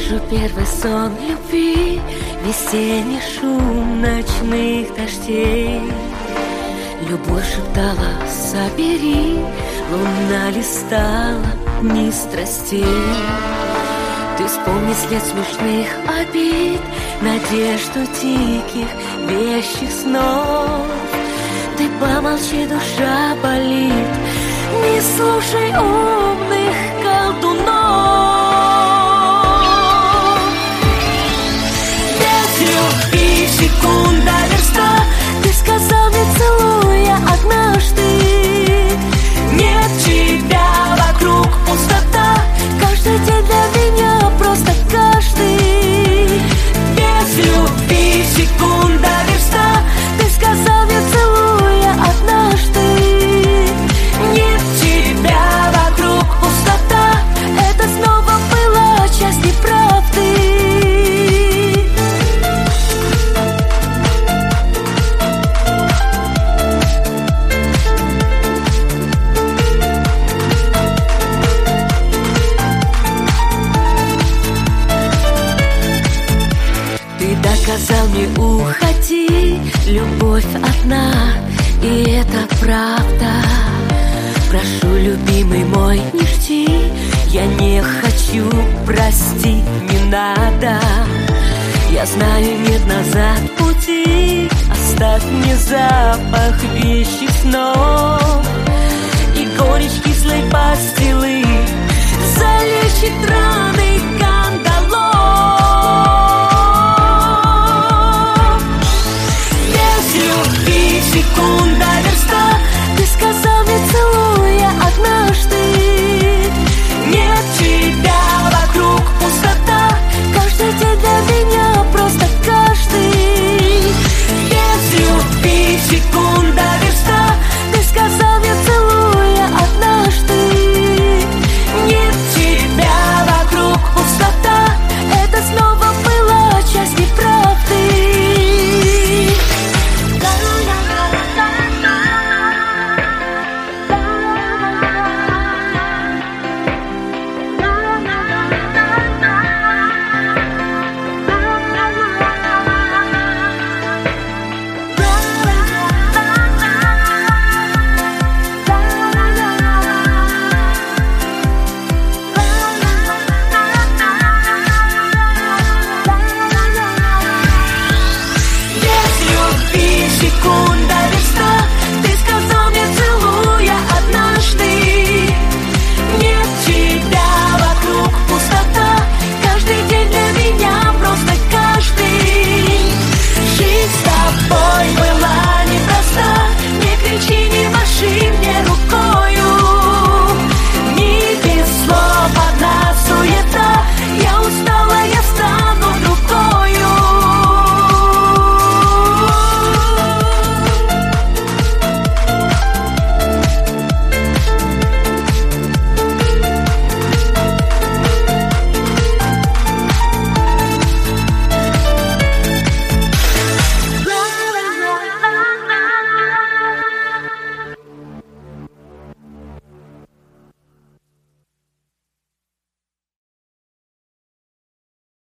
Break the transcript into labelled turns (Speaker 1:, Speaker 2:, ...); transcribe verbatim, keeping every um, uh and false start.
Speaker 1: вижу первый сон любви, весенний шум ночных дождей. Любовь шептала: собери, луна листала дни страстей. Ты вспомни след смешных обид, надежду диких вещих снов. Ты помолчи, душа болит, не слушай умных колдунов. Без любви секунда верста, ты сказал мне, целуя однажды. Нет тебя, вокруг пустота, каждый день для меня просто каждый. Без любви секунда верста, ты сказал мне, целуя однажды. Нет тебя, вокруг пустота, это снова была часть неправды. Ты доказал мне, уходи, любовь одна, и это правда. Прошу, любимый мой, не жди, я не хочу, прости, не надо. Я знаю, нет назад пути, оставь мне запах вещих снов и горечь кислой пастилы залечит раны.